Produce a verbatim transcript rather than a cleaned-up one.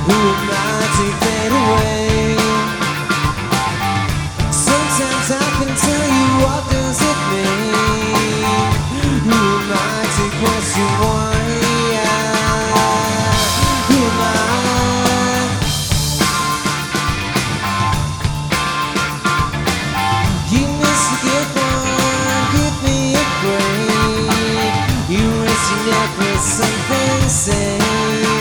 Who am I to fade away? Sometimes I can tell you what does it mean. Who am I to question why? Who am I? Give me a good one, give me a break. You raise your neck with something to say.